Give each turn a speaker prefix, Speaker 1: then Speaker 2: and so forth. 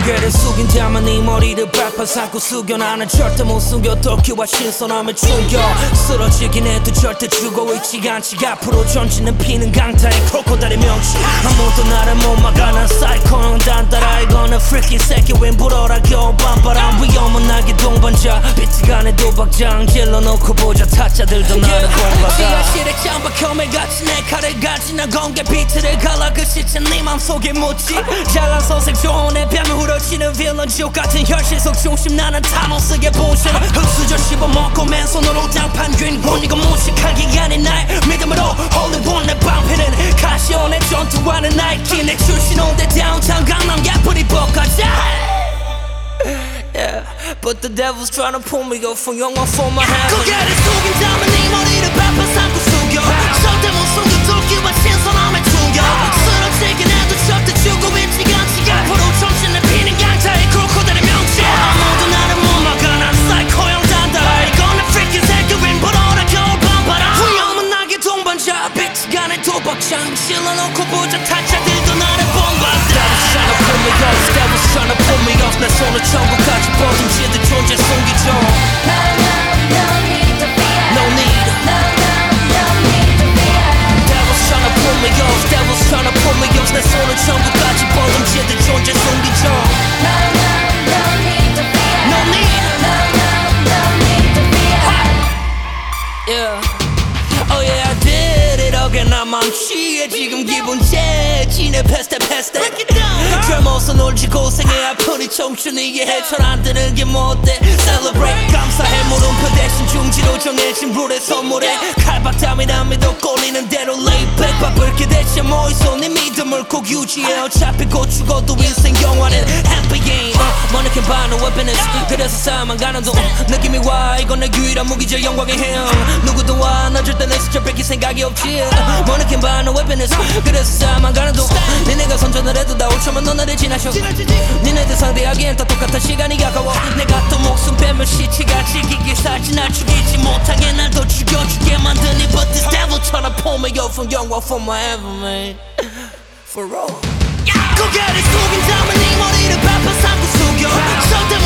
Speaker 1: 고개를 숙인 자만 네 머리를 밟아 삼고 숙여 나는 절대 못 숨겨 도끼와 신선함을 충격 쓰러지긴 해도 절대 죽어있지 않지 앞으로 전진은 피는 강타의 크로코다일의 명치 아무도 나를 못 막아 난 사이코형 단따라 이거는 freaking 새끼 웬 불어라 겨울 밤바람 위험은 나게 동반자 비트간의 도박장 질러놓고 보자 타짜들도 나를 공박아 지하실에 짱박혐에 같이 내 칼을 가지 난 공개 비트를 갈라 그 시체 네 맘속에 묻지 잘난 선생 좋은 애 뺨에 후려치는 빌런 지옥 같은 현실 속 중심 나는 타노스의 본실 흡수저 씹어먹고 맨손으로 장판 균군 이건 무식하기 아닌 날 믿음으로 홀리본 내 방패는 카시오의 전투하는 나이키 내 출신 온대 다운타운 강남 야프리 볶아자 Yeah, but the devil's trying to pull me off from 영화 for my heaven 고개를 숙인 다음에 네 머리를 밟아 삼고 숙여 절대 못 숨겨 도끼와 신선함을 충격 쓰러지긴 해도 절대 죽어있지 않지 앞으로 정신을 피는 강타의 크로코다일의 명치 아무도 나를 못 막아 난 사이코형 단다 이건 내 freaking 새끼 윈 불어라 겨울 밤바람 위험은 나게 동반자 비트간의 도박장 실러놓고 보자 타짜들도 나를 본받아 Devil's trying to pull me off 내 손을 천국까지 뻗은 지들 존재 숨기죠 No need Devil's trying to pull me off Devil's trying to pull me off 내 손을 천국까지 뻗은 지들 존재 숨기죠 No need Yeah Oh yeah I did it again 난 맘취해 지금 기분 재지네 패스트 젊어서 놀지 고생해 아프니 청춘이 이해해 잘 안되는 게 못돼 Celebrate 감사해 물음표 대신 중지로 정해진 룰에 선물해 칼박담이란 믿어 꼴리는 대로 lay back 바쁠 게 대체 뭐 있어 네 믿음을 꼭 유지해 어차피 곧 죽어도 인생 영화는 happy game 머느낌 반은 weapons 그래서 싸움만 가는 동 느낌이 와 이건 내 유일한 무기죠 영광의 힘 누구도 와 난 절대 내 스쳐 뺏길 생각이 없지 머느낌 반은 weapons 그래서 싸움만 가는 동 니네가 선전을 해도 다 5초만 너 나를 지나쳐 니네들 상대하기엔 다 똑같은 시간이 가까워 내가 또 목숨 빼면 시체가 지기게 살지 날 죽이지 못하게 날 더 죽여주게 만드니 But this devil tryna pull me up from 영화 for my heaven man For real 고개를 숙인 다음에 네 머리를 밟아 삼고 숙여 절대